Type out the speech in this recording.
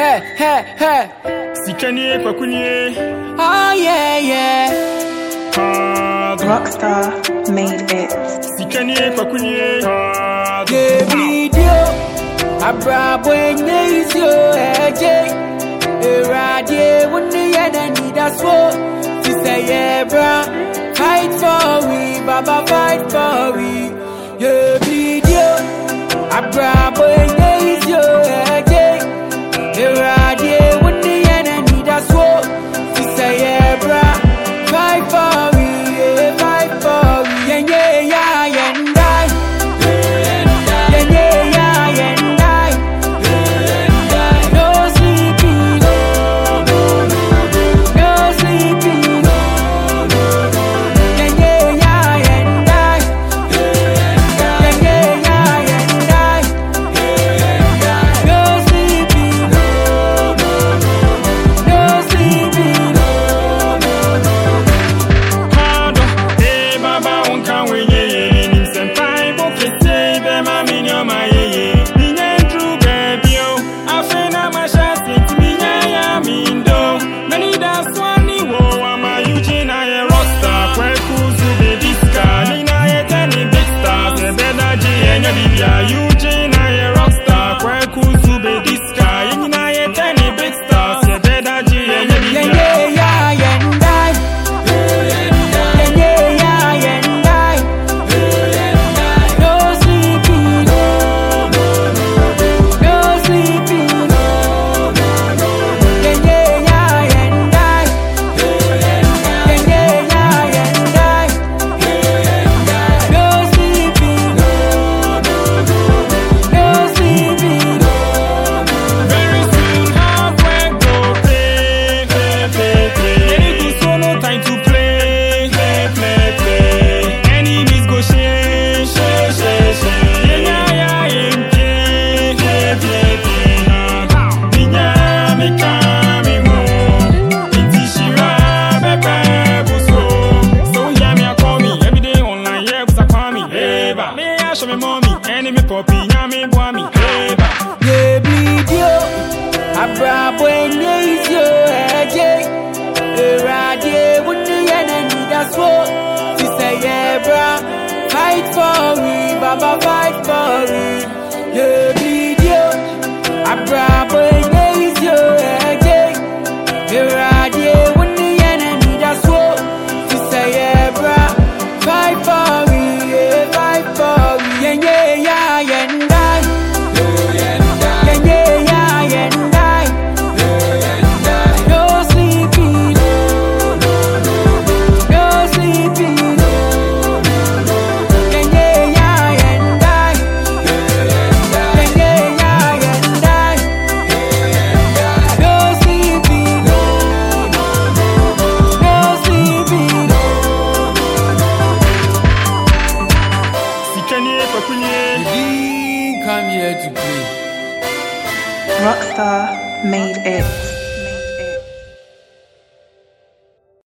Hey. Sikanye kwa kunye. Oh yeah. Rockstar made it. Sikanye kwa kunye. The video Abrabo Enyezio Eje Eradie Wunni Yeneni that's what she say bra fight for we Baba fight for we The video Abrabo Enyezio Eje Eradie Wunni Yeneni that's what she say bra fight for we fight for we yeah Show me mommy, enemy poppy, nyame boami. The video Abrabo Enyezio Eje Eradie Wunni Yeneni that's what she say bra fight for we Baba fight for we The video Abrabo Enyezio Eje Eradie Wunni Yeneni that's what she say bra fight for we fight for we Come here to play. Rockstar made it.